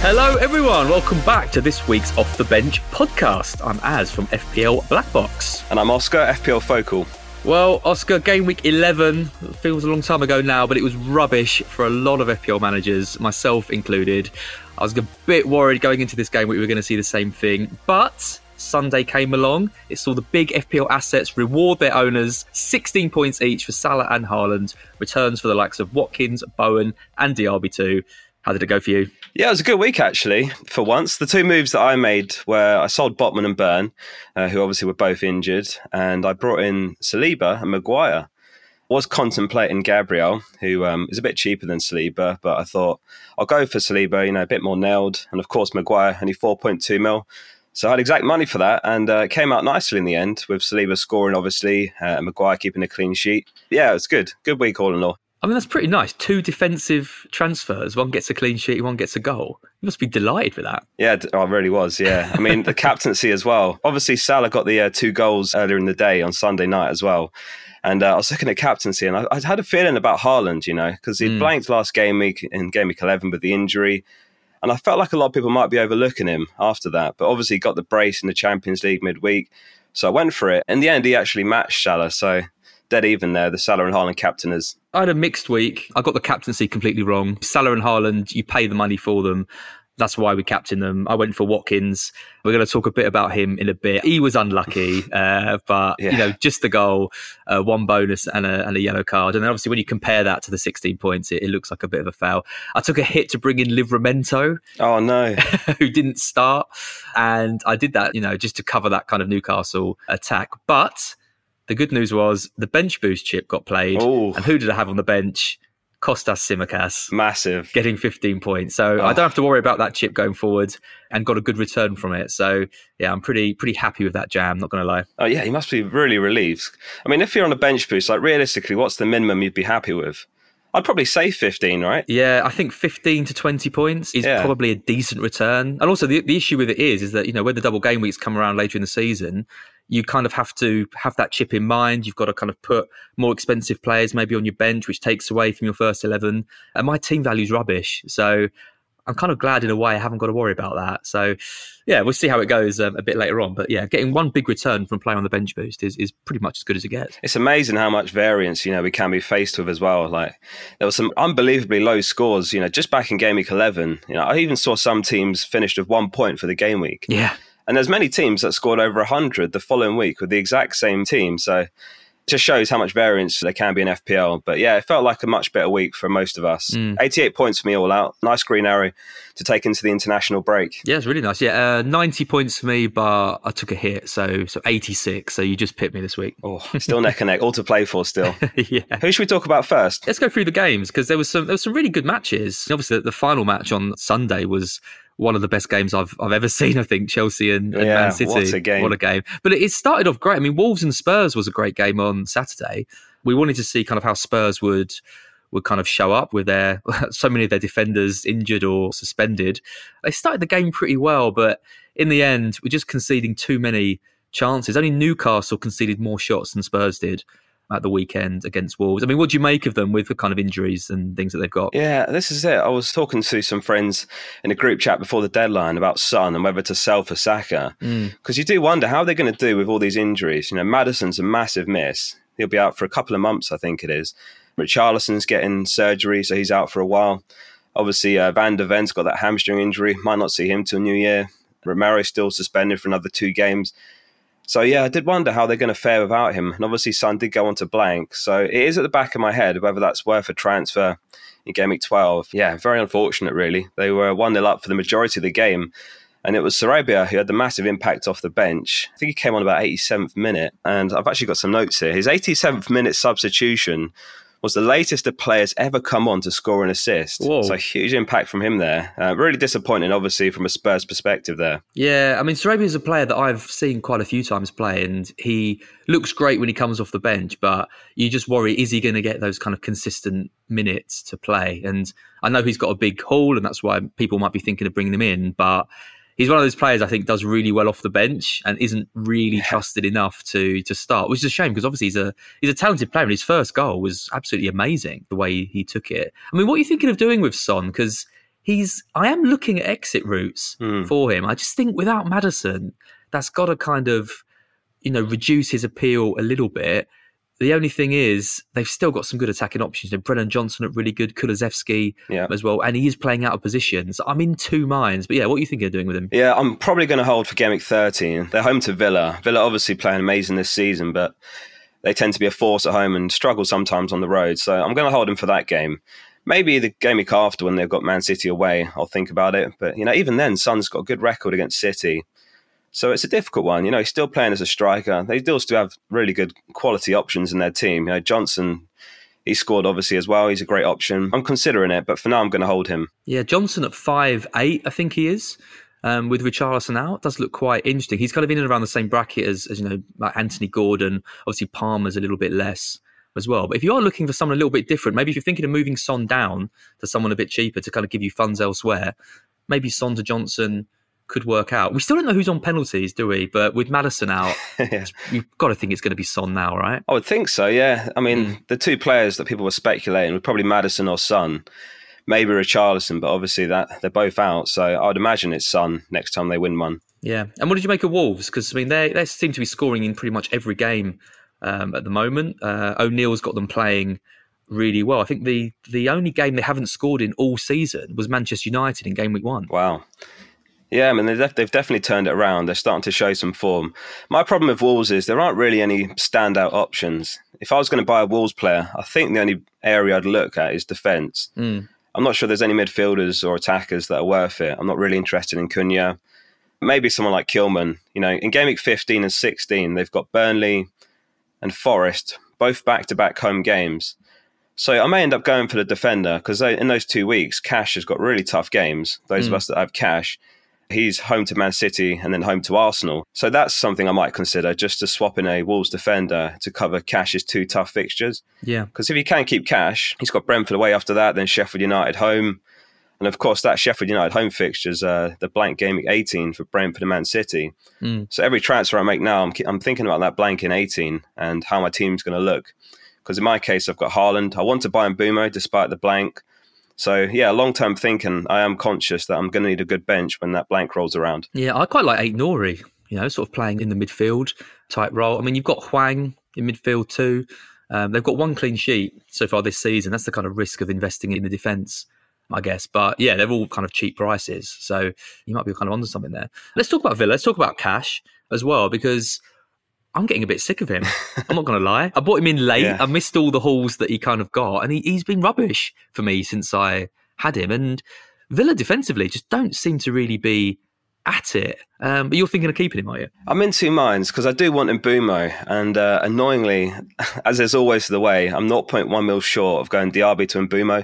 Hello everyone, welcome back to this week's Off the Bench podcast. I'm Az from FPL Black Box. And I'm Oscar, FPL Focal. Well, Oscar, game week 11 feels a long time ago now, but it was rubbish for a lot of FPL managers, myself included. I was a bit worried going into this game we were going to see the same thing, but Sunday came along. It saw the big FPL assets reward their owners, 16 points each for Salah and Haaland, returns for the likes of Watkins, Bowen and DRB2. How did it go for you? Yeah, it was a good week, actually, for once. The two moves that I made were I sold Botman and Burn, who obviously were both injured, and I brought in Saliba and Maguire. I was contemplating Gabriel, who is a bit cheaper than Saliba, but I thought I'll go for Saliba, a bit more nailed. And of course, Maguire, only 4.2 mil. So I had exact money for that, and it came out nicely in the end, with Saliba scoring, obviously, and Maguire keeping a clean sheet. Yeah, it was good. Good week all in all. I mean, that's pretty nice. Two defensive transfers. One gets a clean sheet, one gets a goal. You must be delighted with that. Yeah, I really was, yeah. I mean, the captaincy as well. Obviously, Salah got the 2 goals earlier in the day on Sunday night as well. And I was looking at captaincy, and I had a feeling about Haaland, because he blanked last game week in game week 11 with the injury. And I felt like a lot of people might be overlooking him after that. But obviously, he got the brace in the Champions League midweek. So I went for it. In the end, he actually matched Salah. So dead even there, the Salah and Haaland captainers. I had a mixed week. I got the captaincy completely wrong. Salah and Haaland, you pay the money for them. That's why we captained them. I went for Watkins. We're going to talk a bit about him in a bit. He was unlucky, but just the goal, one bonus and a yellow card. And then obviously when you compare that to the 16 points, it looks like a bit of a foul. I took a hit to bring in Livramento. Oh, no. Who didn't start. And I did that, just to cover that kind of Newcastle attack. But the good news was the bench boost chip got played. Ooh. And who did I have on the bench? Costas Tsimikas. Massive. Getting 15 points. So I don't have to worry about that chip going forward and got a good return from it. So yeah, I'm pretty happy with that jam, not going to lie. Oh yeah, you must be really relieved. I mean, if you're on a bench boost, like realistically, what's the minimum you'd be happy with? I'd probably say 15, right? Yeah, I think 15 to 20 points is probably a decent return. And also the issue with it is that, when the double game weeks come around later in the season, you kind of have to have that chip in mind. You've got to kind of put more expensive players maybe on your bench, which takes away from your first 11. And my team value's rubbish. So I'm kind of glad in a way I haven't got to worry about that. So yeah, we'll see how it goes a bit later on. But yeah, getting one big return from playing on the bench boost is pretty much as good as it gets. It's amazing how much variance, we can be faced with as well. Like there were some unbelievably low scores, just back in game week 11. I even saw some teams finished with 1 point for the game week. Yeah. And there's many teams that scored over 100 the following week with the exact same team. So it just shows how much variance there can be in FPL. But yeah, it felt like a much better week for most of us. 88 points for me all out. Nice green arrow to take into the international break. Yeah, it's really nice. Yeah, 90 points for me, but I took a hit. So 86. So you just pipped me this week. Oh, still neck and neck. All to play for still. Yeah. Who should we talk about first? Let's go through the games because there was some really good matches. Obviously, the final match on Sunday was one of the best games I've ever seen, I think, Chelsea and Man City. What a game. What a game. But it started off great. I mean, Wolves and Spurs was a great game on Saturday. We wanted to see kind of how Spurs would kind of show up with so many of their defenders injured or suspended. They started the game pretty well, but in the end, we're just conceding too many chances. Only Newcastle conceded more shots than Spurs did at the weekend against Wolves. I mean, what do you make of them with the kind of injuries and things that they've got? Yeah, this is it. I was talking to some friends in a group chat before the deadline about Son and whether to sell for Saka. Because you do wonder how they're going to do with all these injuries. Maddison's a massive miss. He'll be out for a couple of months, I think it is. Richarlison's getting surgery, so he's out for a while. Obviously, Van der Ven's got that hamstring injury. Might not see him till New Year. Romero's still suspended for another 2 games. So yeah, I did wonder how they're going to fare without him. And obviously Son did go on to blank. So it is at the back of my head whether that's worth a transfer in game week 12. Yeah, very unfortunate really. They were 1-0 up for the majority of the game. And it was Sarabia who had the massive impact off the bench. I think he came on about 87th minute. And I've actually got some notes here. His 87th minute substitution was the latest a player's ever come on to score an assist. Whoa. So huge impact from him there. Really disappointing, obviously, from a Spurs perspective there. Yeah, I mean, Sarabia is a player that I've seen quite a few times play, and he looks great when he comes off the bench, but you just worry, is he going to get those kind of consistent minutes to play? And I know he's got a big haul, and that's why people might be thinking of bringing him in, but he's one of those players I think does really well off the bench and isn't really trusted enough to start, which is a shame because obviously he's a talented player and his first goal was absolutely amazing, the way he took it. I mean, what are you thinking of doing with Son? Because I am looking at exit routes for him. I just think without Maddison, that's got to kind of, reduce his appeal a little bit. The only thing is they've still got some good attacking options. Brennan Johnson looked really good, Kulusevski as well, and he is playing out of position. So I'm in two minds. But what are you thinking of doing with him? Yeah, I'm probably going to hold for Game Week 13. They're home to Villa. Villa obviously playing amazing this season, but they tend to be a force at home and struggle sometimes on the road. So I'm going to hold him for that game. Maybe the game week after when they've got Man City away, I'll think about it. But, even then, Son's got a good record against City. So it's a difficult one. He's still playing as a striker. They still have really good quality options in their team. Johnson, he scored obviously as well. He's a great option. I'm considering it, but for now I'm going to hold him. Yeah, Johnson at 5'8", I think he is. With Richarlison out, does look quite interesting. He's kind of in and around the same bracket as like Anthony Gordon. Obviously, Palmer's a little bit less as well. But if you are looking for someone a little bit different, maybe if you're thinking of moving Son down to someone a bit cheaper to kind of give you funds elsewhere, maybe Son to Johnson could work out. We still don't know who's on penalties, do we? But with Maddison out, you've got to think it's going to be Son now, right? I would think so, yeah. I mean, the two players that people were speculating were probably Maddison or Son. Maybe Richarlison, but obviously that they're both out. So I would imagine it's Son next time they win one. Yeah. And what did you make of Wolves? Because, they seem to be scoring in pretty much every game at the moment. O'Neill's got them playing really well. I think the only game they haven't scored in all season was Manchester United in game week 1. Wow. Yeah, I mean, they've definitely turned it around. They're starting to show some form. My problem with Wolves is there aren't really any standout options. If I was going to buy a Wolves player, I think the only area I'd look at is defence. I'm not sure there's any midfielders or attackers that are worth it. I'm not really interested in Cunha. Maybe someone like Kilman. In game week 15 and 16, they've got Burnley and Forest, both back-to-back home games. So I may end up going for the defender because in those 2 weeks, Cash has got really tough games. Those of us that have Cash, he's home to Man City and then home to Arsenal. So that's something I might consider, just to swap in a Wolves defender to cover Cash's 2 tough fixtures. Yeah. Because if he can keep Cash, he's got Brentford away after that, then Sheffield United home. And of course, that Sheffield United home fixture is the blank game week 18 for Brentford and Man City. So every transfer I make now, I'm thinking about that blank in 18 and how my team's going to look. Because in my case, I've got Haaland. I want to buy Mbeumo despite the blank. So, long-term thinking, I am conscious that I'm going to need a good bench when that blank rolls around. Yeah, I quite like Aït-Nouri, sort of playing in the midfield type role. I mean, you've got Hwang in midfield too. They've got 1 clean sheet so far this season. That's the kind of risk of investing in the defence, I guess. But yeah, they're all kind of cheap prices. So you might be kind of onto something there. Let's talk about Villa. Let's talk about Cash as well, because I'm getting a bit sick of him. I'm not going to lie. I bought him in late. Yeah. I missed all the hauls that he kind of got. And he's been rubbish for me since I had him. And Villa defensively just don't seem to really be at it. But you're thinking of keeping him, are you? I'm in two minds because I do want Mbeumo. And annoyingly, as is always the way, I'm 0.1 mil short of going Diaby to Mbeumo.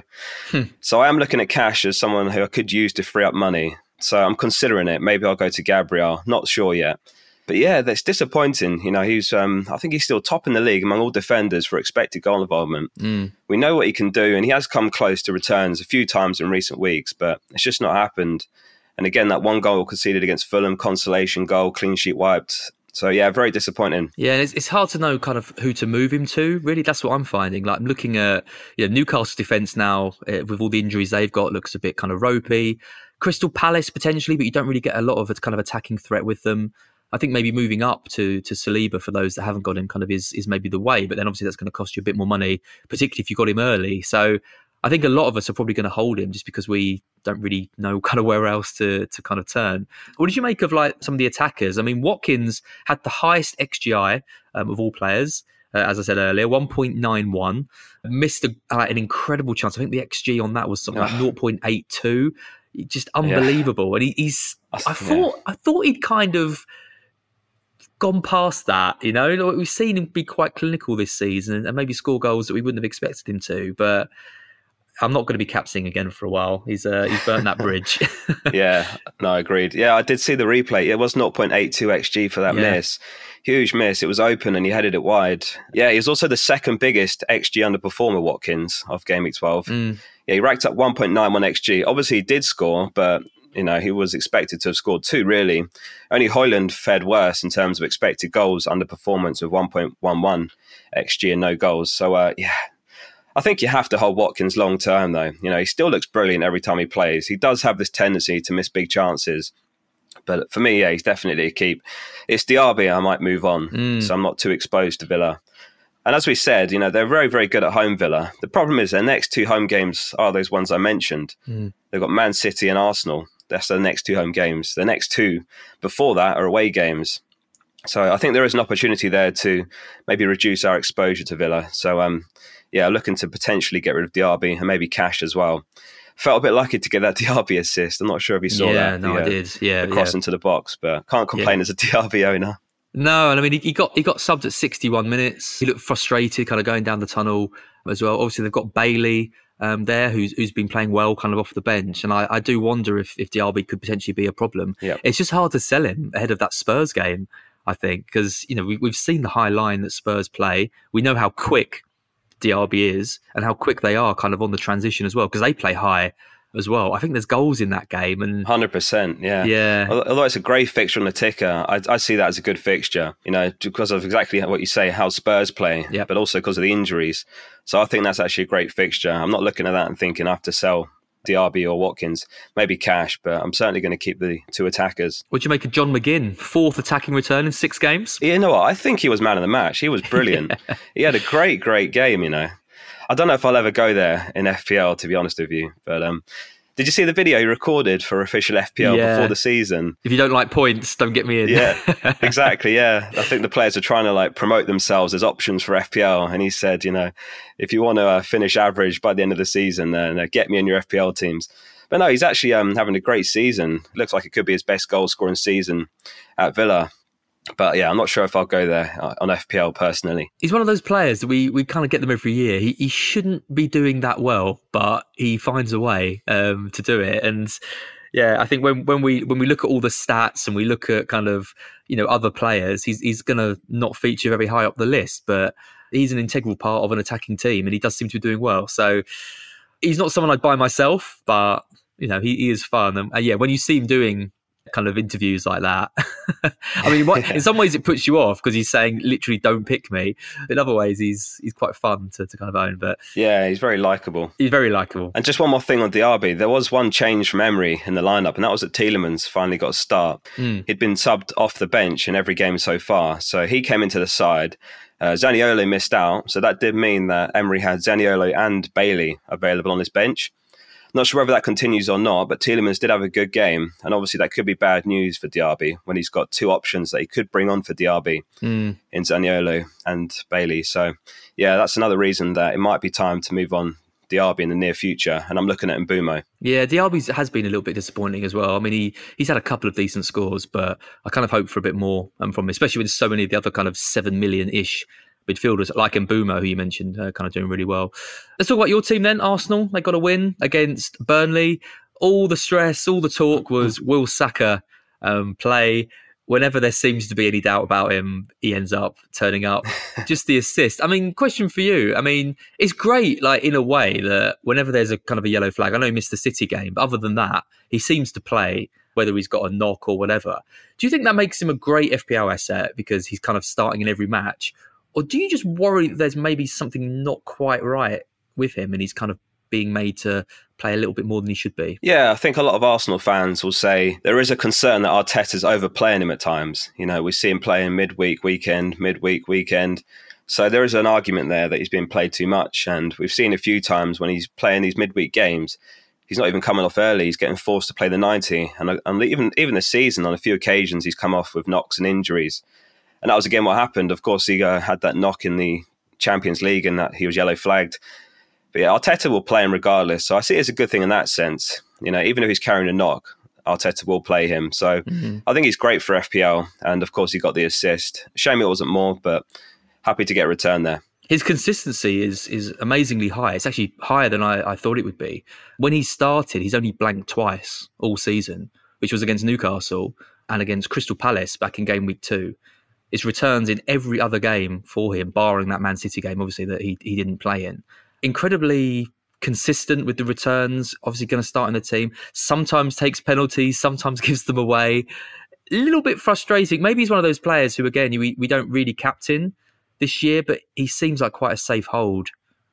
So I am looking at Cash as someone who I could use to free up money. So I'm considering it. Maybe I'll go to Gabriel. Not sure yet. But yeah, that's disappointing. He's I think he's still top in the league among all defenders for expected goal involvement. We know what he can do, and he has come close to returns a few times in recent weeks, but it's just not happened. And again, that 1 goal conceded against Fulham, consolation goal, clean sheet wiped. So yeah, very disappointing. Yeah, it's hard to know kind of who to move him to. Really, that's what I'm finding. Like I'm looking at Newcastle's defence now with all the injuries they've got, looks a bit kind of ropey. Crystal Palace potentially, but you don't really get a lot of a kind of attacking threat with them. I think maybe moving up to Saliba for those that haven't got him kind of is maybe the way, but then obviously that's going to cost you a bit more money, particularly if you got him early. So I think a lot of us are probably going to hold him just because we don't really know kind of where else to kind of turn. What did you make of like some of the attackers? I mean, Watkins had the highest XGI of all players, as I said earlier, 1.91, missed an incredible chance. I think the XG on that was something like 0.82. Just unbelievable. And I thought he'd kind of gone past that, we've seen him be quite clinical this season and maybe score goals that we wouldn't have expected him to, but I'm not going to be capsing again for a while. He's burnt that bridge. Yeah, no, agreed. Yeah, I did see the replay. It was 0.82 XG for that miss. Huge miss. It was open and he headed it wide. Yeah, he was also the second biggest XG underperformer, Watkins, of Game Week 12. Yeah, he racked up 1.91 XG. Obviously, he did score, but he was expected to have scored 2, really. Only Højlund fared worse in terms of expected goals under performance with 1.11 XG and no goals. So, I think you have to hold Watkins long term, though. He still looks brilliant every time he plays. He does have this tendency to miss big chances. But for me, he's definitely a keep. It's Diaby I might move on, so I'm not too exposed to Villa. And as we said, they're very, very good at home, Villa. The problem is their next 2 home games are those ones I mentioned. They've got Man City and Arsenal. That's their next 2 home games. The next 2 before that are away games. So I think there is an opportunity there to maybe reduce our exposure to Villa. So, looking to potentially get rid of Diaby and maybe Cash as well. Felt a bit lucky to get that Diaby assist. I'm not sure if you saw that. I did. The cross into the box, but can't complain as a Diaby owner. No, and I mean, he got subbed at 61 minutes. He looked frustrated, kind of going down the tunnel as well. Obviously, they've got Bailey there, who's been playing well, kind of off the bench. And I do wonder if Diaby could potentially be a problem. Yep. It's just hard to sell him ahead of that Spurs game, I think, because we've seen the high line that Spurs play. We know how quick Diaby is and how quick they are kind of on the transition as well, because they play high as well. I think there's goals in that game. And 100%, yeah. Although it's a great fixture on the ticker, I see that as a good fixture, because of exactly what you say, how Spurs play, but also because of the injuries. So I think that's actually a great fixture. I'm not looking at that and thinking I have to sell Diaby or Watkins, maybe Cash, but I'm certainly going to keep the 2 attackers. What do you make of John McGinn? 4th attacking return in 6 games? You know what? I think he was man of the match. He was brilliant. He had a great game, I don't know if I'll ever go there in FPL, to be honest with you. But did you see the video he recorded for official FPL before the season? If you don't like points, don't get me in. Yeah, exactly, yeah. I think the players are trying to promote themselves as options for FPL. And he said, if you want to finish average by the end of the season, then get me in your FPL teams. But no, he's actually having a great season. Looks like it could be his best goal scoring season at Villa. But yeah, I'm not sure if I'll go there on FPL personally. He's one of those players that we kind of get them every year. He shouldn't be doing that well, but he finds a way to do it. And yeah, I think when we look at all the stats and we look at kind of other players, he's going to not feature very high up the list, but he's an integral part of an attacking team, and he does seem to be doing well. So he's not someone I'd buy myself, but he is fun. And yeah, when you see him doing kind of interviews like that, I mean, in some ways it puts you off because he's saying literally don't pick me. In other ways he's quite fun to kind of own. But yeah, he's very likeable. And just one more thing on Diaby, there was one change from Emery in the lineup, and that was that Tielemans finally got a start. He'd been subbed off the bench in every game so far, so he came into the side. Zaniolo missed out, so that did mean that Emery had Zaniolo and Bailey available on his bench. Not sure whether that continues or not, but Tielemans did have a good game, and obviously that could be bad news for Diaby when he's got 2 options that he could bring on for Diaby in Zaniolo and Bailey. So yeah, that's another reason that it might be time to move on Diaby in the near future, and I'm looking at Mbeumo. Yeah, Diaby has been a little bit disappointing as well. I mean, he's had a couple of decent scores, but I kind of hope for a bit more from him, especially with so many of the other kind of 7 million-ish midfielders like Mbeumo, who you mentioned, kind of doing really well. Let's talk about your team then, Arsenal. They got a win against Burnley. All the stress, all the talk was, will Saka play? Whenever there seems to be any doubt about him, he ends up turning up. Just the assist. I mean, question for you. I mean, it's great, in a way, that whenever there's a kind of a yellow flag, I know he missed the City game, but other than that, he seems to play, whether he's got a knock or whatever. Do you think that makes him a great FPL asset because he's kind of starting in every match? Or do you just worry that there's maybe something not quite right with him and he's kind of being made to play a little bit more than he should be? Yeah, I think a lot of Arsenal fans will say there is a concern that Arteta's overplaying him at times. We see him playing midweek, weekend. So there is an argument there that he's being played too much. And we've seen a few times when he's playing these midweek games, he's not even coming off early. He's getting forced to play the 90. And even this season, on a few occasions, he's come off with knocks and injuries. And that was again what happened. Of course, he had that knock in the Champions League and that he was yellow flagged. But yeah, Arteta will play him regardless. So I see it as a good thing in that sense. Even if he's carrying a knock, Arteta will play him. So I think he's great for FPL. And of course, he got the assist. Shame it wasn't more, but happy to get a return there. His consistency is amazingly high. It's actually higher than I thought it would be. When he started, he's only blanked twice all season, which was against Newcastle and against Crystal Palace back in game week 2. His returns in every other game for him, barring that Man City game, obviously, that he didn't play in. Incredibly consistent with the returns, obviously going to start in the team. Sometimes takes penalties, sometimes gives them away. A little bit frustrating. Maybe he's one of those players who, again, we don't really captain this year, but he seems like quite a safe hold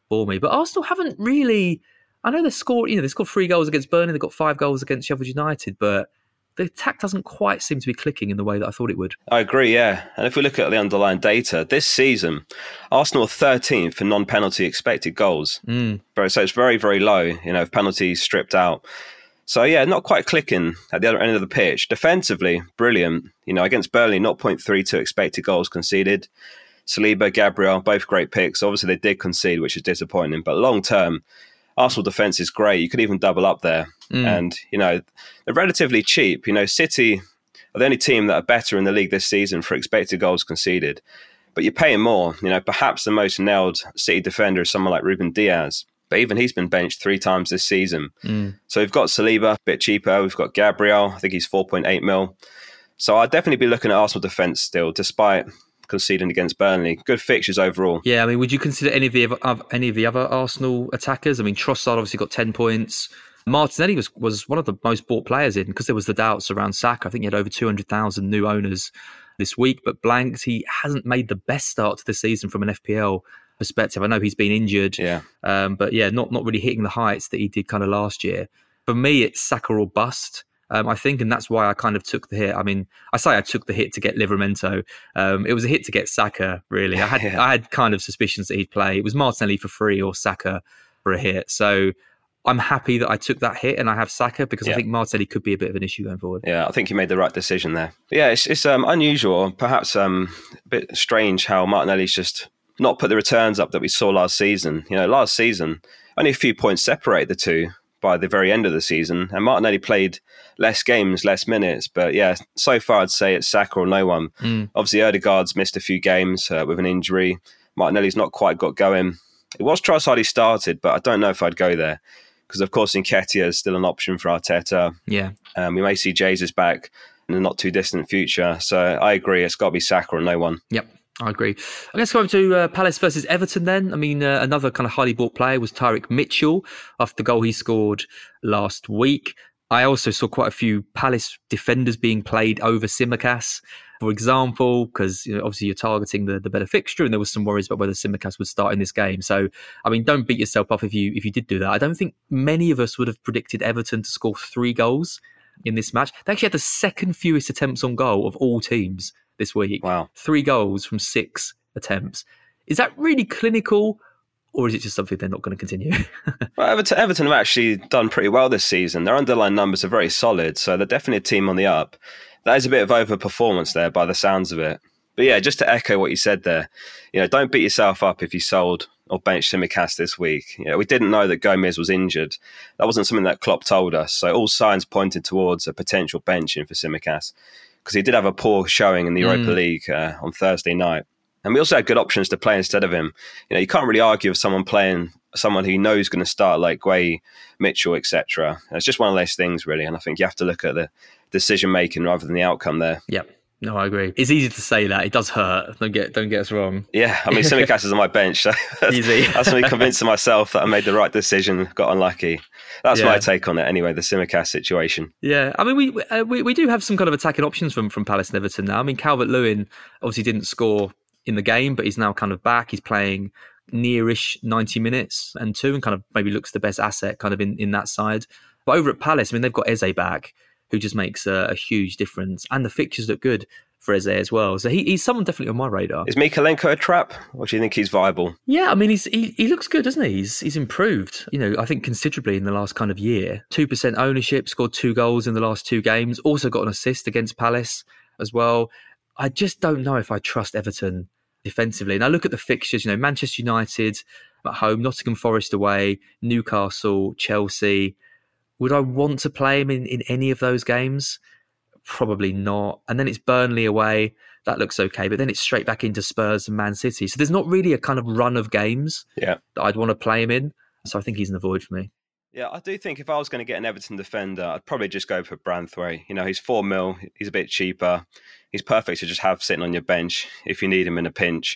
for me. But Arsenal haven't really. I know they scored 3 goals against Burnley. They've got 5 goals against Sheffield United, but the attack doesn't quite seem to be clicking in the way that I thought it would. I agree, yeah. And if we look at the underlying data, this season, Arsenal are 13th for non-penalty expected goals. So it's very, very low, if penalties stripped out. So, yeah, not quite clicking at the other end of the pitch. Defensively, brilliant. Against Burnley, 0.32 expected goals conceded. Saliba, Gabriel, both great picks. Obviously, they did concede, which is disappointing. But long term, Arsenal defence is great. You could even double up there. And, they're relatively cheap. City are the only team that are better in the league this season for expected goals conceded. But you're paying more. Perhaps the most nailed City defender is someone like Ruben Diaz. But even he's been benched 3 times this season. So we've got Saliba, a bit cheaper. We've got Gabriel. I think he's 4.8 mil. So I'd definitely be looking at Arsenal defence still, despite conceding against Burnley. Good fixtures overall. Yeah, I mean, would you consider any of the other Arsenal attackers? I mean, Trossard obviously got 10 points. Martinelli was one of the most bought players in because there was the doubts around Saka. I think he had over 200,000 new owners this week, but blanked. He hasn't made the best start to the season from an FPL perspective. I know he's been injured, but not really hitting the heights that he did kind of last year. For me, it's Saka or bust. I think, and that's why I kind of took the hit. I mean, I say I took the hit to get Livramento. It was a hit to get Saka, really. I had kind of suspicions that he'd play. It was Martinelli for free or Saka for a hit. So I'm happy that I took that hit and I have Saka because I think Martinelli could be a bit of an issue going forward. Yeah, I think you made the right decision there. But yeah, it's unusual, perhaps a bit strange how Martinelli's just not put the returns up that we saw last season. Last season, only a few points separate the two by the very end of the season. And Martinelli played less games, less minutes. But yeah, so far I'd say it's Saka or no one. Obviously, Odegaard's missed a few games with an injury. Martinelli's not quite got going. It was Trossard he started, but I don't know if I'd go there. Because, of course, Nketiah is still an option for Arteta. Yeah. We may see Jesus back in the not too distant future. So I agree. It's got to be Saka or no one. Yep. I agree. Let's go over to Palace versus Everton then. I mean, another kind of highly bought player was Tyrick Mitchell after the goal he scored last week. I also saw quite a few Palace defenders being played over Tsimikas, for example, because obviously you're targeting the better fixture, and there was some worries about whether Tsimikas would start in this game. So, I mean, don't beat yourself up if you did do that. I don't think many of us would have predicted Everton to score 3 goals in this match. They actually had the second fewest attempts on goal of all teams this week. Wow. 3 goals from 6 attempts. Is that really clinical, or is it just something they're not going to continue? Well, Everton have actually done pretty well this season. Their underlying numbers are very solid, so they're definitely a team on the up. That is a bit of overperformance there by the sounds of it. But yeah, just to echo what you said there, don't beat yourself up if you sold or benched Tsimikas this week. We didn't know that Gomez was injured. That wasn't something that Klopp told us. So all signs pointed towards a potential benching for Tsimikas, because he did have a poor showing in the Europa League on Thursday night. And we also had good options to play instead of him. You can't really argue with someone playing someone who you know is going to start, like Gueye, Mitchell, etc. It's just one of those things, really. And I think you have to look at the decision-making rather than the outcome there. Yep. No, I agree. It's easy to say that. It does hurt. Don't get us wrong. Yeah, I mean, Tsimikas is on my bench. So easy. That's me convincing myself that I made the right decision, got unlucky. That's my take on it anyway, the Tsimikas situation. Yeah, I mean, we do have some kind of attacking options from Palace and Everton now. I mean, Calvert-Lewin obviously didn't score in the game, but he's now kind of back. He's playing nearish 90 minutes and kind of maybe looks the best asset kind of in that side. But over at Palace, I mean, they've got Eze back, who just makes a huge difference. And the fixtures look good for Eze as well. So he's someone definitely on my radar. Is Mykolenko a trap, or do you think he's viable? Yeah, I mean, he looks good, doesn't he? He's improved, I think considerably in the last kind of year. 2% ownership, scored 2 goals in the last 2 games, also got an assist against Palace as well. I just don't know if I trust Everton defensively. And I look at the fixtures, Manchester United at home, Nottingham Forest away, Newcastle, Chelsea. Would I want to play him in any of those games? Probably not. And then it's Burnley away. That looks okay. But then it's straight back into Spurs and Man City. So there's not really a kind of run of games that I'd want to play him in. So I think he's an avoid for me. Yeah, I do think if I was going to get an Everton defender, I'd probably just go for Branthwaite. He's 4 mil. He's a bit cheaper. He's perfect to just have sitting on your bench if you need him in a pinch.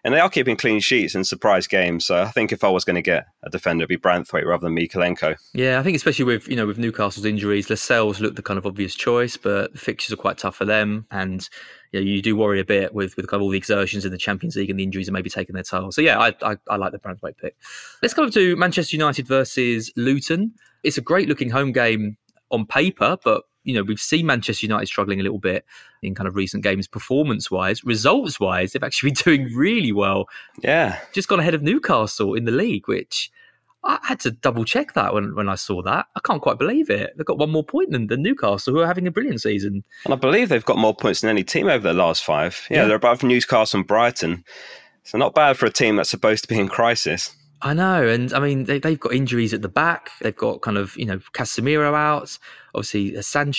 And they are keeping clean sheets in surprise games. So I think if I was going to get a defender, it'd be Branthwaite rather than Mykolenko. Yeah, I think especially with Newcastle's injuries, Lascelles looked the kind of obvious choice, but the fixtures are quite tough for them. And you do worry a bit with kind of all the exertions in the Champions League and the injuries are maybe taking their toll. So yeah, I like the Branthwaite pick. Let's go over to Manchester United versus Luton. It's a great looking home game on paper, but we've seen Manchester United struggling a little bit in kind of recent games, performance-wise. Results-wise, they've actually been doing really well. Yeah. Just gone ahead of Newcastle in the league, which I had to double-check that when I saw that. I can't quite believe it. They've got one more point than Newcastle, who are having a brilliant season. And I believe they've got more points than any team over the last 5. Yeah, they're above Newcastle and Brighton. So not bad for a team that's supposed to be in crisis. I know, and I mean they've got injuries at the back. They've got kind of Casemiro out, obviously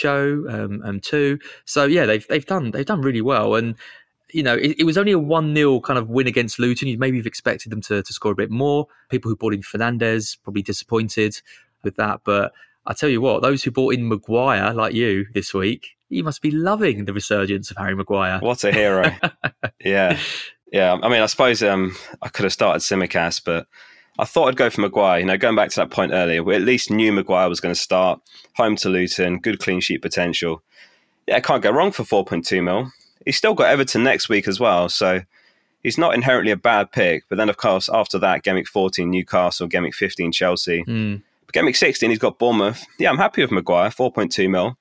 Sancho too. So yeah, they've done really well, and it was only a 1-0 kind of win against Luton. You'd maybe have expected them to score a bit more. People who bought in Fernandes probably disappointed with that, but I tell you what, those who bought in Maguire like you this week, you must be loving the resurgence of Harry Maguire. What a hero! Yeah. I mean, I suppose I could have started Tsimikas, but I thought I'd go for Maguire. Going back to that point earlier, we at least knew Maguire was going to start. Home to Luton, good clean sheet potential. Yeah, can't go wrong for 4.2 mil. He's still got Everton next week as well, so he's not inherently a bad pick. But then, of course, after that, game week 14, Newcastle, game week 15, Chelsea. But game week 16, he's got Bournemouth. Yeah, I'm happy with Maguire, 4.2 mil.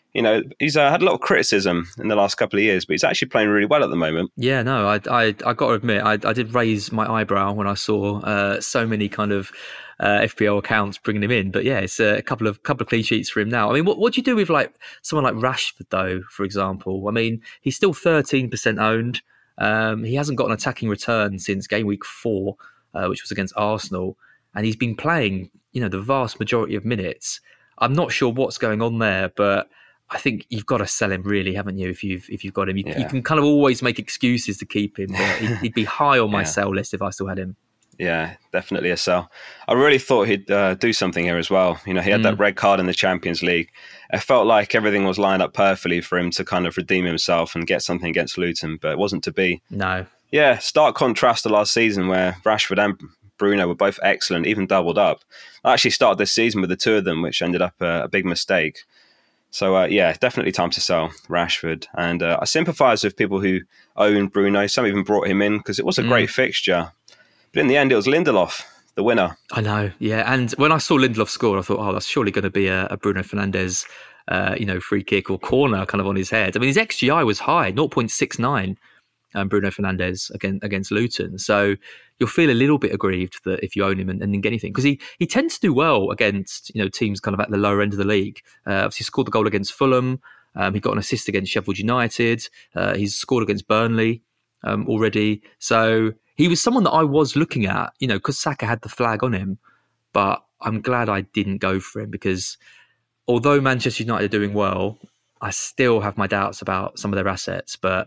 He's had a lot of criticism in the last couple of years, but he's actually playing really well at the moment. Yeah, no, I got to admit, I did raise my eyebrow when I saw so many kind of FPL accounts bringing him in. But yeah, it's a couple of clean sheets for him now. I mean, what do you do with someone like Rashford, though, for example? I mean, he's still 13% owned. He hasn't got an attacking return since game week 4, which was against Arsenal, and he's been playing, the vast majority of minutes. I'm not sure what's going on there, but I think you've got to sell him, really, haven't you? If you've got him, you can kind of always make excuses to keep him. But he'd be high on my sell list if I still had him. Yeah, definitely a sell. I really thought he'd do something here as well. He had that red card in the Champions League. It felt like everything was lined up perfectly for him to kind of redeem himself and get something against Luton, but it wasn't to be. No. Yeah, stark contrast to last season where Rashford and Bruno were both excellent, even doubled up. I actually started this season with the two of them, which ended up a big mistake. So, definitely time to sell Rashford. And I sympathise with people who own Bruno. Some even brought him in because it was a great fixture. But in the end, it was Lindelof, the winner. I know, yeah. And when I saw Lindelof score, I thought, that's surely going to be a Bruno Fernandes, free kick or corner kind of on his head. I mean, his XGI was high, 0.69. Bruno Fernandes against Luton. So you'll feel a little bit aggrieved that if you own him and didn't get anything, because he tends to do well against teams kind of at the lower end of the league. Obviously scored the goal against Fulham. He got an assist against Sheffield United. He's scored against Burnley already. So he was someone that I was looking at, because Saka had the flag on him. But I'm glad I didn't go for him, because although Manchester United are doing well, I still have my doubts about some of their assets. But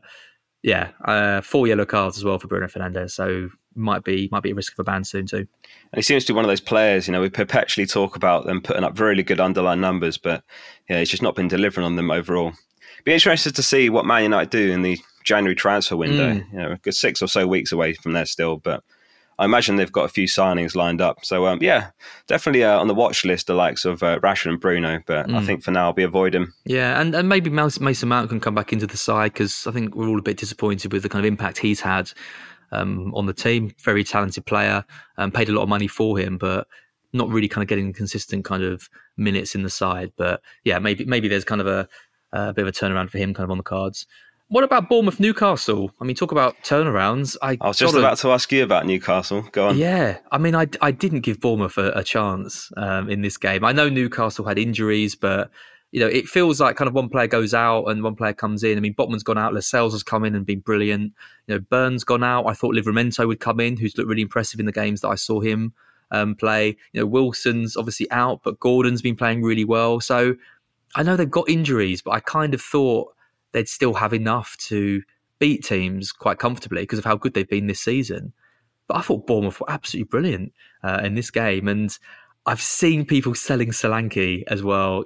yeah, 4 yellow cards as well for Bruno Fernandes, so might be a risk of a ban soon too. And he seems to be one of those players, we perpetually talk about them putting up really good underlying numbers, but he's just not been delivering on them overall. Be interested to see what Man United do in the January transfer window. A good 6 or so weeks away from there still, but I imagine they've got a few signings lined up. So, definitely on the watch list, the likes of Rashford and Bruno. But I think for now, I'll be avoiding him. Yeah, and maybe Mason Mount can come back into the side, because I think we're all a bit disappointed with the kind of impact he's had on the team. Very talented player, paid a lot of money for him, but not really kind of getting consistent kind of minutes in the side. But yeah, maybe there's kind of a bit of a turnaround for him kind of on the cards. What about Bournemouth Newcastle? I mean, talk about turnarounds. I was just about to ask you about Newcastle. Go on. Yeah, I mean, I didn't give Bournemouth a chance in this game. I know Newcastle had injuries, but it feels like kind of one player goes out and one player comes in. I mean, Botman's gone out, Lascelles has come in and been brilliant. Burns gone out. I thought Livramento would come in, who's looked really impressive in the games that I saw him play. Wilson's obviously out, but Gordon's been playing really well. So I know they've got injuries, but I kind of thought they'd still have enough to beat teams quite comfortably because of how good they've been this season. But I thought Bournemouth were absolutely brilliant in this game. And I've seen people selling Solanke as well,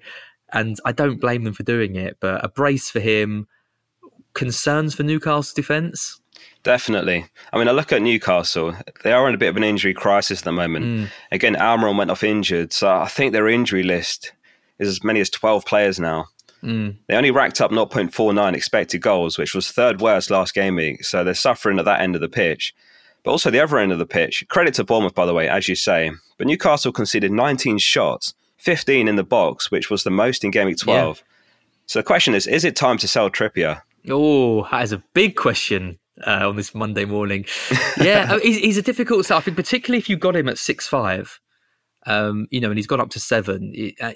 and I don't blame them for doing it. But a brace for him. Concerns for Newcastle's defence? Definitely. I mean, I look at Newcastle. They are in a bit of an injury crisis at the moment. Again, Almiron went off injured, so I think their injury list is as many as 12 players now. They only racked up 0.49 expected goals, which was third worst last game week. So they're suffering at that end of the pitch. But also the other end of the pitch. Credit to Bournemouth, by the way, as you say. But Newcastle conceded 19 shots, 15 in the box, which was the most in game week 12. Yeah. So the question is it time to sell Trippier? Oh, that is a big question on this Monday morning. Yeah, he's a difficult sell. I think particularly if you got him at 6.5. And he's gone up to 7.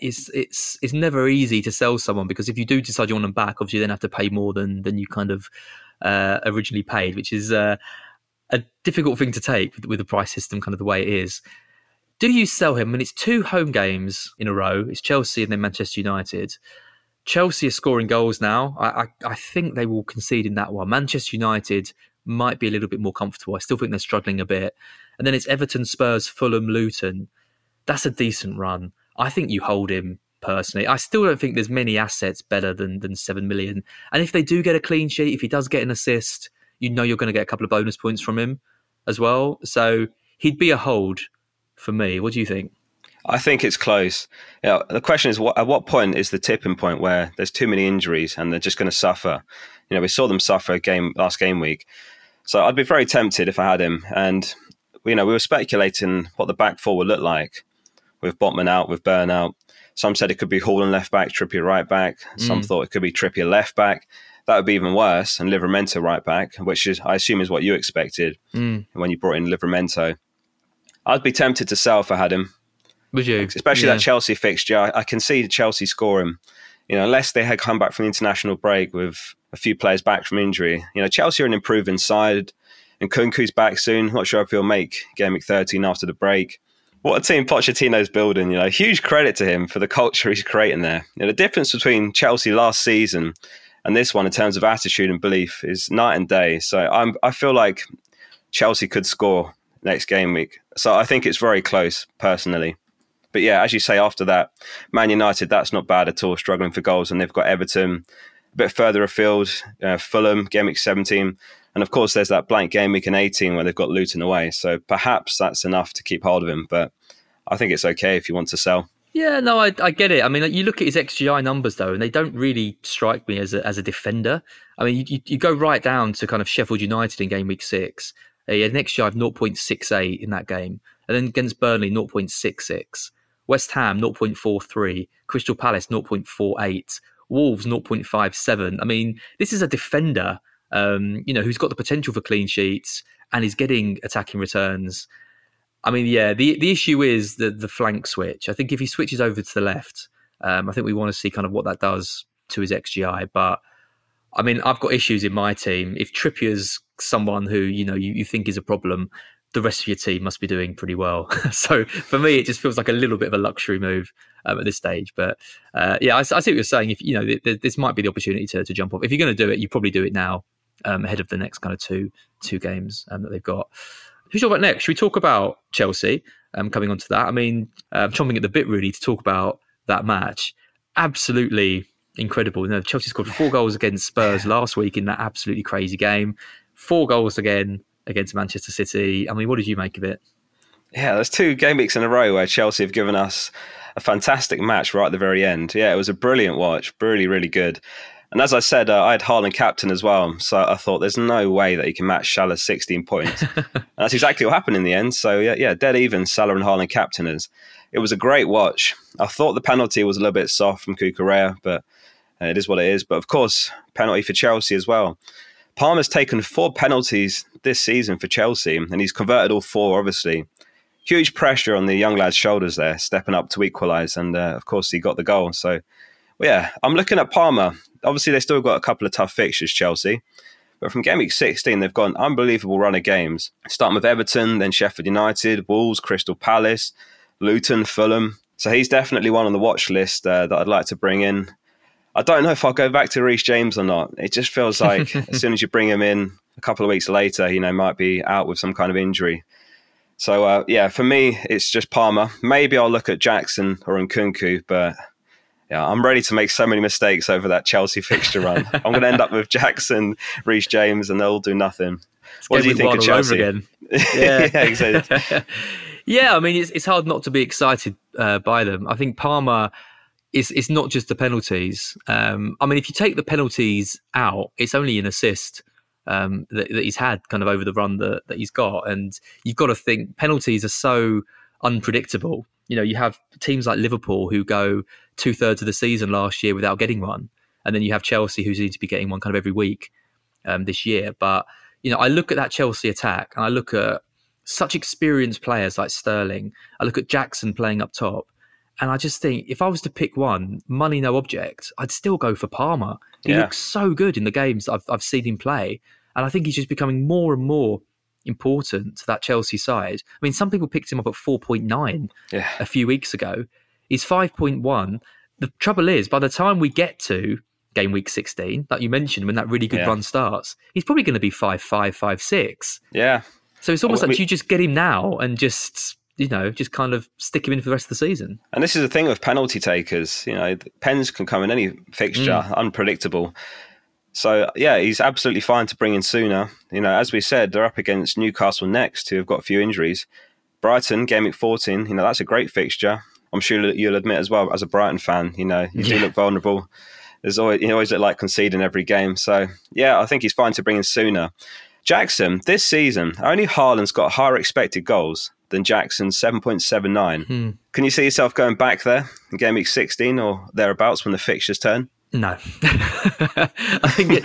It's never easy to sell someone, because if you do decide you want them back, obviously you then have to pay more than you kind of originally paid, which is a difficult thing to take with the price system kind of the way it is. Do you sell him? I mean, it's 2 home games in a row. It's Chelsea and then Manchester United. Chelsea are scoring goals now. I think they will concede in that one. Manchester United might be a little bit more comfortable. I still think they're struggling a bit. And then it's Everton, Spurs, Fulham, Luton. That's a decent run. I think you hold him personally. I still don't think there's many assets better than 7 million. And if they do get a clean sheet, if he does get an assist, you're going to get a couple of bonus points from him as well. So he'd be a hold for me. What do you think? I think it's close. The question is, at what point is the tipping point where there's too many injuries and they're just going to suffer? We saw them suffer last game week. So I'd be very tempted if I had him. And, we were speculating what the back four would look like with Botman out, with Burn out. Some said it could be Haaland left back, Trippier right back. Some thought it could be Trippier left back. That would be even worse. And Livramento right back, which I assume is what you expected when you brought in Livramento. I'd be tempted to sell if I had him. Would you? Especially that Chelsea fixture. I can see Chelsea scoring. Unless they had come back from the international break with a few players back from injury. Chelsea are an improving side. And Nkunku's back soon. Not sure if he'll make game week 13 after the break. What a team Pochettino's building. Huge credit to him for the culture he's creating there. The difference between Chelsea last season and this one in terms of attitude and belief is night and day. So I feel like Chelsea could score next game week. So I think it's very close, personally. But yeah, as you say, after that, Man United, that's not bad at all, struggling for goals. And they've got Everton a bit further afield, Fulham, game week 17. And of course, there's that blank game week in 18 where they've got Luton away. So perhaps that's enough to keep hold of him. But I think it's okay if you want to sell. Yeah, no, I get it. I mean, you look at his XGI numbers, though, and they don't really strike me as a defender. I mean, you go right down to kind of Sheffield United in game week 6. He had an XGI of 0.68 in that game. And then against Burnley, 0.66. West Ham, 0.43. Crystal Palace, 0.48. Wolves, 0.57. I mean, this is a defender, who's got the potential for clean sheets and is getting attacking returns. I mean, yeah, the issue is the flank switch. I think if he switches over to the left, I think we want to see kind of what that does to his XGI. But, I mean, I've got issues in my team. If Trippier's someone who, you think is a problem, the rest of your team must be doing pretty well. So for me, it just feels like a little bit of a luxury move at this stage. But I see what you're saying. If this might be the opportunity to jump off. If you're going to do it, you probably do it now ahead of the next kind of two games that they've got. Who should we talk about next? Should we talk about Chelsea? Coming on to that, I mean, chomping at the bit really to talk about that match. Absolutely incredible. Chelsea scored 4 goals against Spurs last week in that absolutely crazy game. 4 goals again against Manchester City. I mean, what did you make of it? Yeah, there's 2 game weeks in a row where Chelsea have given us a fantastic match right at the very end. Yeah, it was a brilliant watch. Really, really good. And as I said, I had Haaland captain as well. So I thought there's no way that he can match Salah's 16 points. And that's exactly what happened in the end. So yeah, dead even, Salah and Haaland captainers. It was a great watch. I thought the penalty was a little bit soft from Cucurella, but it is what it is. But of course, penalty for Chelsea as well. Palmer's taken 4 penalties this season for Chelsea, and he's converted all 4, obviously. Huge pressure on the young lad's shoulders there, stepping up to equalise, and of course he got the goal. So, yeah, I'm looking at Palmer. Obviously, they've still got a couple of tough fixtures, Chelsea. But from game week 16, they've got an unbelievable run of games. Starting with Everton, then Sheffield United, Wolves, Crystal Palace, Luton, Fulham. So he's definitely one on the watch list that I'd like to bring in. I don't know if I'll go back to Reece James or not. It just feels like as soon as you bring him in a couple of weeks later, might be out with some kind of injury. So, for me, it's just Palmer. Maybe I'll look at Jackson or Nkunku, but yeah, I'm ready to make so many mistakes over that Chelsea fixture run. I'm going to end up with Jackson, Reece James, and they'll do nothing. What do you think of Chelsea? Again. Yeah, yeah, exactly. Yeah, I mean, it's hard not to be excited by them. I think Palmer it's not just the penalties. I mean, if you take the penalties out, it's only an assist that he's had kind of over the run that he's got. And you've got to think penalties are so unpredictable. You know, you have teams like Liverpool who go 2/3 of the season last year without getting one. And then you have Chelsea who seem to be getting one kind of every week this year. But, you know, I look at that Chelsea attack and I look at such experienced players like Sterling. I look at Jackson playing up top. And I just think if I was to pick one, money no object, I'd still go for Palmer. He looks so good in the games I've seen him play. And I think he's just becoming more and more important to that Chelsea side. I mean, some people picked him up at 4.9 a few weeks ago. He's 5.1. The trouble is, by the time we get to game week 16, like you mentioned, when that really good run starts, he's probably going to be 5.5, 5.6. Yeah. So it's almost like you just get him now and just kind of stick him in for the rest of the season. And this is the thing with penalty takers. You know, pens can come in any fixture, unpredictable. So, yeah, he's absolutely fine to bring in sooner. You know, as we said, they're up against Newcastle next, who have got a few injuries. Brighton, game week 14, you know, that's a great fixture. I'm sure you'll admit as well, as a Brighton fan, you know, you do look vulnerable. You always look like conceding every game. So, yeah, I think he's fine to bring in sooner. Jackson, this season, only Haaland's got higher expected goals than Jackson's 7.79. Can you see yourself going back there in game week 16 or thereabouts when the fixtures turn? No. I think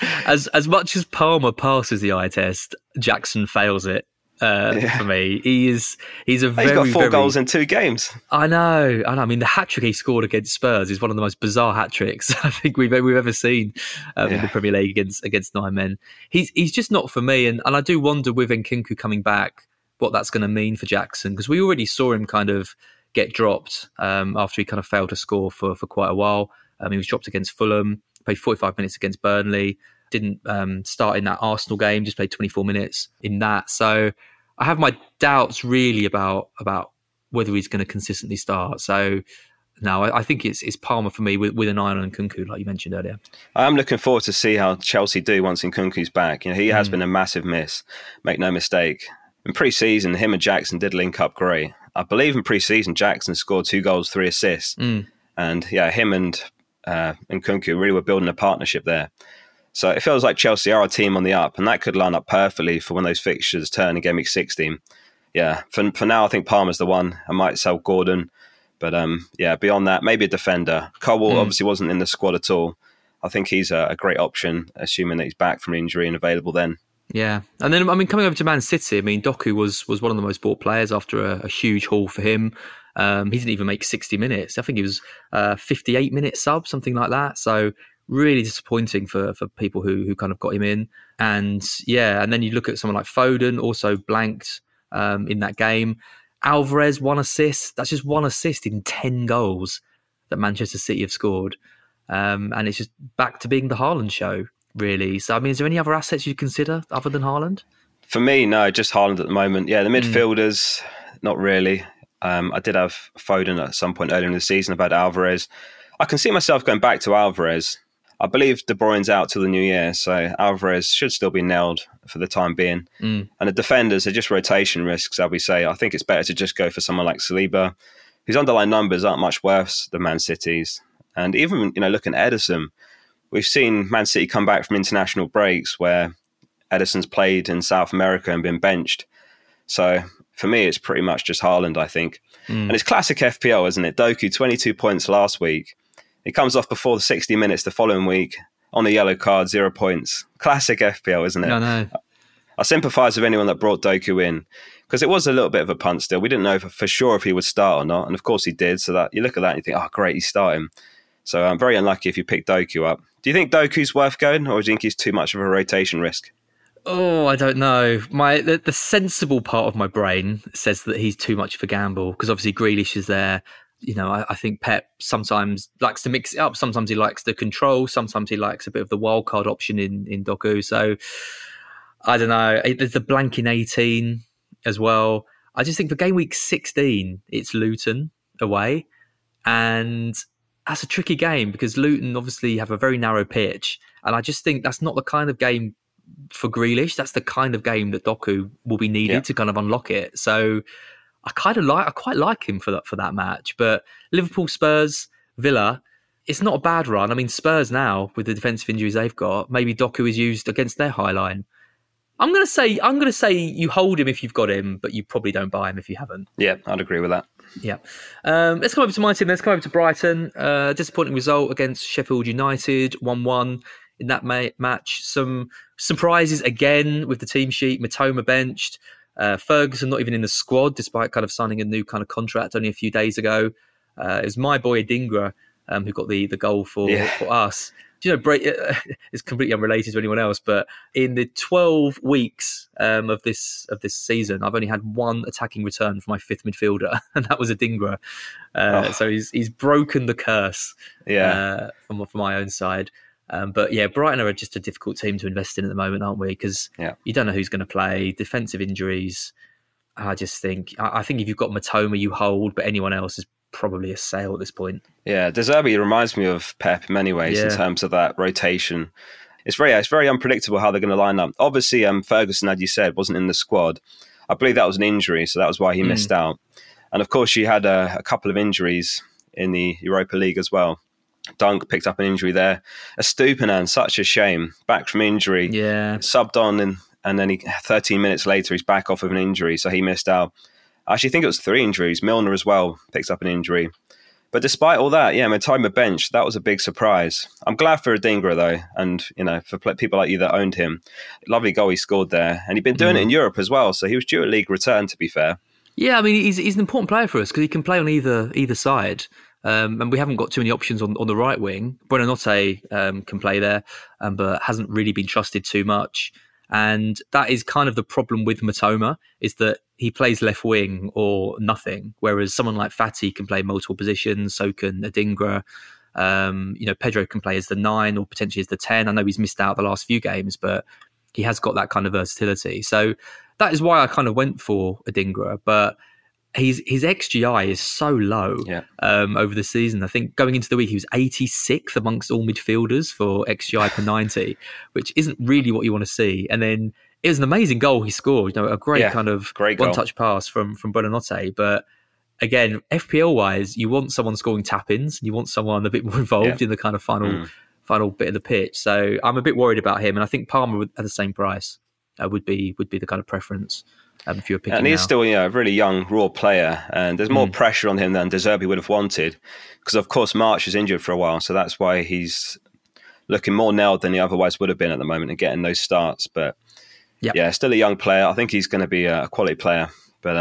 as much as Palmer passes the eye test, Jackson fails it for me. He's got 4 goals in 2 games. I know. I mean, the hat-trick he scored against Spurs is one of the most bizarre hat-tricks I think we've ever seen in the Premier League against 9 men. He's just not for me. And I do wonder with Nkunku coming back, what that's going to mean for Jackson, because we already saw him kind of get dropped after he kind of failed to score for quite a while. He was dropped against Fulham, played 45 minutes against Burnley, didn't start in that Arsenal game, just played 24 minutes in that. So I have my doubts really about whether he's going to consistently start. So no, I think it's Palmer for me with an eye on Nkunku, like you mentioned earlier. I'm looking forward to see how Chelsea do once Nkunku's back. You know, he has been a massive miss, make no mistake. In pre-season, him and Jackson did link up great. I believe in pre-season, Jackson scored 2 goals, 3 assists. And yeah, him and Nkunku really were building a partnership there. So it feels like Chelsea are a team on the up, and that could line up perfectly for when those fixtures turn in game week 16. Yeah, for now, I think Palmer's the one. I might sell Gordon. But yeah, beyond that, maybe a defender. Cole obviously wasn't in the squad at all. I think he's a great option, assuming that he's back from injury and available then. Yeah. And then, I mean, coming over to Man City, I mean, Doku was one of the most bought players after a huge haul for him. He didn't even make 60 minutes. I think he was 58-minute sub, something like that. So really disappointing for people who kind of got him in. And yeah, and then you look at someone like Foden, also blanked in that game. Alvarez, 1 assist. That's just 1 assist in 10 goals that Manchester City have scored. And it's just back to being the Haaland show, really. So, I mean, is there any other assets you consider other than Haaland? For me, no, just Haaland at the moment. Yeah, the midfielders, not really. I did have Foden at some point earlier in the season. I've had Alvarez. I can see myself going back to Alvarez. I believe De Bruyne's out till the new year, so Alvarez should still be nailed for the time being. And the defenders are just rotation risks, as we say. I think it's better to just go for someone like Saliba, whose underlying numbers aren't much worse than Man City's. And even, looking at Ederson, we've seen Man City come back from international breaks where Ederson's played in South America and been benched. So for me, it's pretty much just Haaland, I think. And it's classic FPL, isn't it? Doku, 22 points last week. He comes off before the 60 minutes the following week on a yellow card, 0 points. Classic FPL, isn't it? I know. I sympathise with anyone that brought Doku in because it was a little bit of a punt still. We didn't know for sure if he would start or not. And of course he did. So that you look at that and you think, oh, great, he's starting. So I'm very unlucky if you pick Doku up. Do you think Doku's worth going or do you think he's too much of a rotation risk? Oh, I don't know. The sensible part of my brain says that he's too much of a gamble because obviously Grealish is there. I think Pep sometimes likes to mix it up. Sometimes he likes the control. Sometimes he likes a bit of the wild card option in Doku. So I don't know. There's the blank in 18 as well. I just think for game week 16, it's Luton away. And that's a tricky game because Luton obviously have a very narrow pitch. And I just think that's not the kind of game for Grealish, that's the kind of game that Doku will be needed to kind of unlock it. So I quite like him for that match. But Liverpool, Spurs, Villa, it's not a bad run. I mean, Spurs now with the defensive injuries they've got, maybe Doku is used against their high line. I'm gonna say you hold him if you've got him, but you probably don't buy him if you haven't. Yeah, I'd agree with that. Yeah. Let's come over to my team. Let's come over to Brighton. Disappointing result against Sheffield United, 1-1 in that match. Some surprises again with the team sheet. Mitoma benched. Ferguson not even in the squad, despite kind of signing a new kind of contract only a few days ago. It was my boy Adingra who got the goal for us. Do you know, it's completely unrelated to anyone else, but in the 12 weeks of this season, I've only had one attacking return for my fifth midfielder, and that was Adingra. So he's broken the curse from my own side. But yeah, Brighton are just a difficult team to invest in at the moment, aren't we? Because you don't know who's going to play, defensive injuries. I think if you've got Mitoma, you hold, but anyone else is probably a sale at this point. Yeah, De Zerbi reminds me of Pep in many ways in terms of that rotation. It's very unpredictable how they're going to line up. Obviously, Ferguson, as you said, wasn't in the squad. I believe that was an injury, so that was why he missed out. And of course, you had a couple of injuries in the Europa League as well. Dunk picked up an injury there. Estupiñán, such a shame, back from injury. Yeah, subbed on and then 13 minutes later, he's back off of an injury, so he missed out. I actually think it was 3 injuries. Milner as well picked up an injury. But despite all that, Mitoma bench, that was a big surprise. I'm glad for Adingra though, and for people like you that owned him. Lovely goal he scored there. And he'd been doing it in Europe as well, so he was due a league return, to be fair. Yeah, I mean, he's an important player for us because he can play on either side. And we haven't got too many options on the right wing. Buonanotte can play there, but hasn't really been trusted too much. And that is kind of the problem with Mitoma, is that he plays left wing or nothing, whereas someone like Fati can play multiple positions, so can Adingra. Pedro can play as the 9 or potentially as the 10. I know he's missed out the last few games, but he has got that kind of versatility. So that is why I kind of went for Adingra, but his XGI is so low over the season. I think going into the week, he was 86th amongst all midfielders for XGI per 90, which isn't really what you want to see. And then it was an amazing goal he scored, a great one-touch pass from Buonanotte. But again, FPL-wise, you want someone scoring tap-ins, and you want someone a bit more involved in the kind of final bit of the pitch. So I'm a bit worried about him, and I think Palmer at the same price would be the kind of preference. If you're picking and he's still a really young, raw player, and there's more pressure on him than De Zerbi would have wanted, because of course March is injured for a while, so that's why he's looking more nailed than he otherwise would have been at the moment and getting those starts. But still a young player. I think he's going to be a quality player. But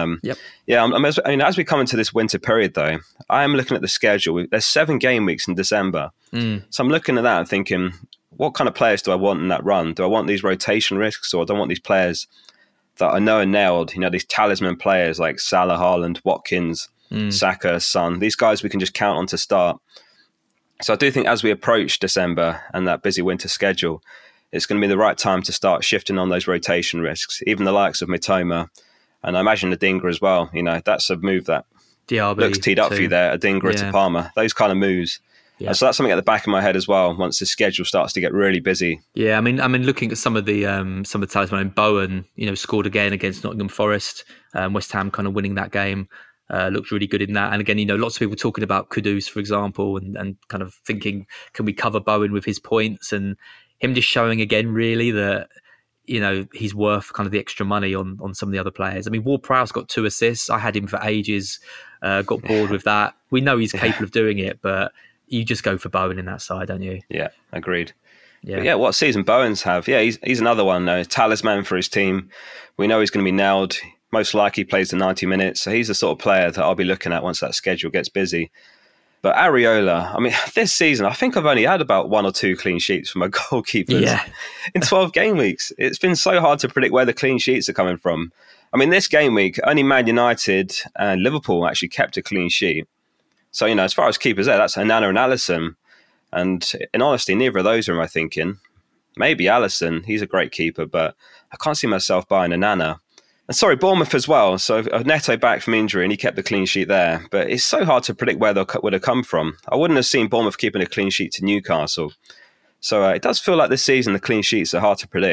as we come into this winter period, though, I am looking at the schedule. There's 7 game weeks in December, so I'm looking at that and thinking, what kind of players do I want in that run? Do I want these rotation risks, or do I want these players that I know are nailed, these talisman players like Salah, Haaland, Watkins, Saka, Son, these guys we can just count on to start. So I do think as we approach December and that busy winter schedule, it's going to be the right time to start shifting on those rotation risks, even the likes of Mitoma, and I imagine Adingra as well. That's a move that looks teed up for you there, Adingra to Palmer, those kind of moves. Yeah. So that's something at the back of my head as well. Once the schedule starts to get really busy. Yeah, I mean, looking at some of the talisman, Bowen, scored again against Nottingham Forest. West Ham kind of winning that game, looked really good in that. And again, lots of people talking about Kudus, for example, and kind of thinking, can we cover Bowen with his points? And him just showing again, really, that he's worth kind of the extra money on some of the other players. I mean, Ward-Prowse got 2 assists. I had him for ages. Got bored with that. We know he's capable of doing it, but you just go for Bowen in that side, don't you? Yeah, agreed. Yeah, what season Bowens have? Yeah, he's another one, talisman for his team. We know he's going to be nailed. Most likely plays the 90 minutes. So he's the sort of player that I'll be looking at once that schedule gets busy. But Areola, I mean, this season, I think I've only had about 1 or 2 clean sheets from my goalkeepers in 12 game weeks. It's been so hard to predict where the clean sheets are coming from. I mean, this game week, only Man United and Liverpool actually kept a clean sheet. So, as far as keepers there, that's Onana and Alisson. And in honesty, neither of those are my thinking. Maybe Alisson, he's a great keeper, but I can't see myself buying Onana. And sorry, Bournemouth as well. So Neto back from injury and he kept the clean sheet there. But it's so hard to predict where they would have come from. I wouldn't have seen Bournemouth keeping a clean sheet to Newcastle. So it does feel like this season the clean sheets are hard to predict.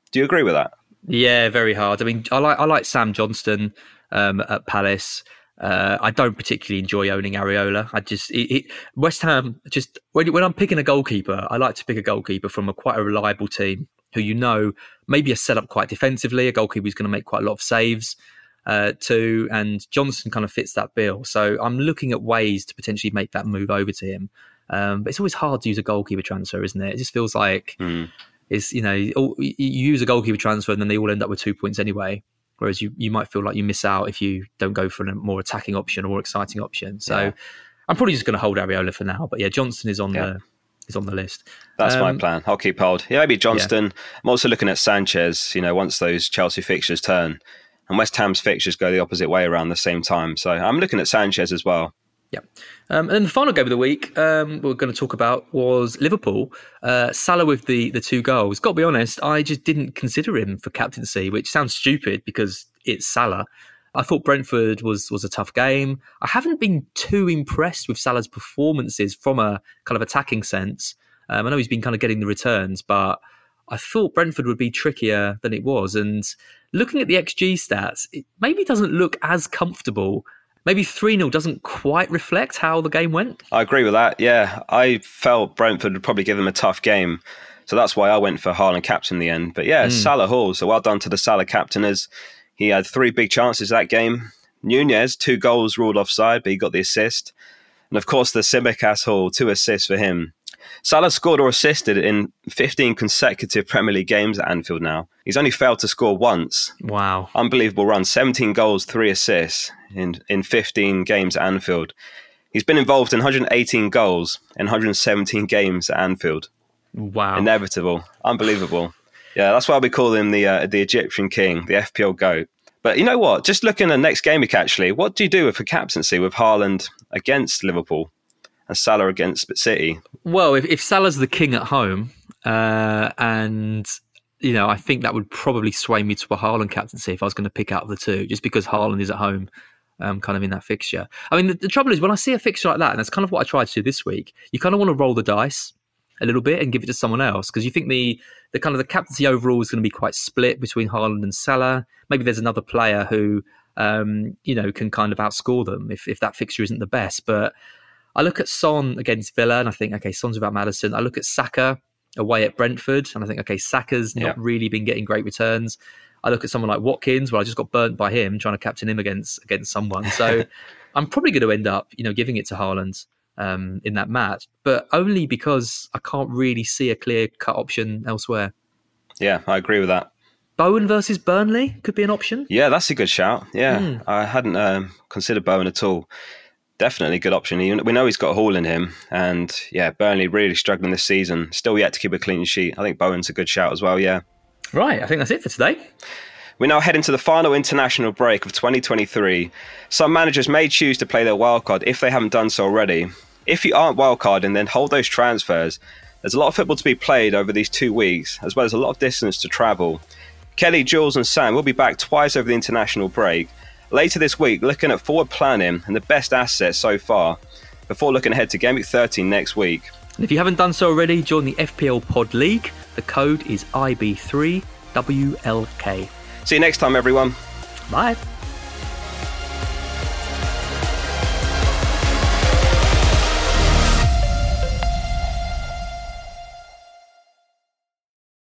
Do you agree with that? Yeah, very hard. I mean, I like Sam Johnston at Palace. I don't particularly enjoy owning Areola. West Ham, just when I'm picking a goalkeeper, I like to pick a goalkeeper from quite a reliable team who maybe are set up quite defensively, a goalkeeper who's going to make quite a lot of saves too, and Johnston kind of fits that bill. So I'm looking at ways to potentially make that move over to him. But it's always hard to use a goalkeeper transfer, isn't it? It just feels like it's, you use a goalkeeper transfer and then they all end up with 2 points anyway. Whereas you might feel like you miss out if you don't go for a more attacking option or more exciting option. So I'm probably just going to hold Areola for now. But yeah, Johnston is on the list. That's my plan. I'll keep hold. Yeah, maybe Johnston. Yeah. I'm also looking at Sanchez, once those Chelsea fixtures turn. And West Ham's fixtures go the opposite way around the same time. So I'm looking at Sanchez as well. Yeah. And then the final game of the week we're going to talk about was Liverpool. Salah with the 2 goals. Got to be honest, I just didn't consider him for captaincy, which sounds stupid because it's Salah. I thought Brentford was a tough game. I haven't been too impressed with Salah's performances from a kind of attacking sense. I know he's been kind of getting the returns, but I thought Brentford would be trickier than it was. And looking at the XG stats, it maybe doesn't look as comfortable. Maybe 3-0 doesn't quite reflect how the game went. I agree with that, yeah. I felt Brentford would probably give them a tough game. So that's why I went for Haaland captain in the end. But yeah, Salah Hall. So well done to the Salah captainers. He had 3 big chances that game. Nunez, 2 goals ruled offside, but he got the assist. And of course, the Tsimikas Hall, 2 assists for him. Salah scored or assisted in 15 consecutive Premier League games at Anfield now. He's only failed to score once. Wow. Unbelievable run. 17 goals, 3 assists in 15 games at Anfield. He's been involved in 118 goals in 117 games at Anfield. Wow. Inevitable. Unbelievable. Yeah, that's why we call him the Egyptian king, the FPL GOAT. But you know what? Just looking at next game week, actually, what do you do with a captaincy with Haaland against Liverpool and Salah against City? Well, if Salah's the king at home, and I think that would probably sway me to a Haaland captaincy if I was going to pick out of the 2, just because Haaland is at home, kind of in that fixture. I mean, the trouble is when I see a fixture like that, and that's kind of what I tried to do this week, you kind of want to roll the dice a little bit and give it to someone else, because you think the kind of the captaincy overall is going to be quite split between Haaland and Salah. Maybe there's another player who can kind of outscore them if that fixture isn't the best. But I look at Son against Villa and I think, okay, Son's without Maddison. I look at Saka away at Brentford and I think, okay, Saka's not really been getting great returns. I look at someone like Watkins, I just got burnt by him trying to captain him against someone. So I'm probably going to end up, giving it to Haaland in that match, but only because I can't really see a clear-cut option elsewhere. Yeah, I agree with that. Bowen versus Burnley could be an option. Yeah, that's a good shout. Yeah, I hadn't considered Bowen at all. Definitely a good option. We know he's got a haul in him. And yeah, Burnley really struggling this season. Still yet to keep a clean sheet. I think Bowen's a good shout as well, yeah. Right, I think that's it for today. We're now heading to the final international break of 2023. Some managers may choose to play their wildcard if they haven't done so already. If you aren't wildcarding, then hold those transfers. There's a lot of football to be played over these 2 weeks, as well as a lot of distance to travel. Kelly, Jules and Sam will be back twice over the international break. Later this week, looking at forward planning and the best assets so far, before looking ahead to Game Week 13 next week. And if you haven't done so already, join the FPL Pod League. The code is IB3WLK. See you next time, everyone. Bye.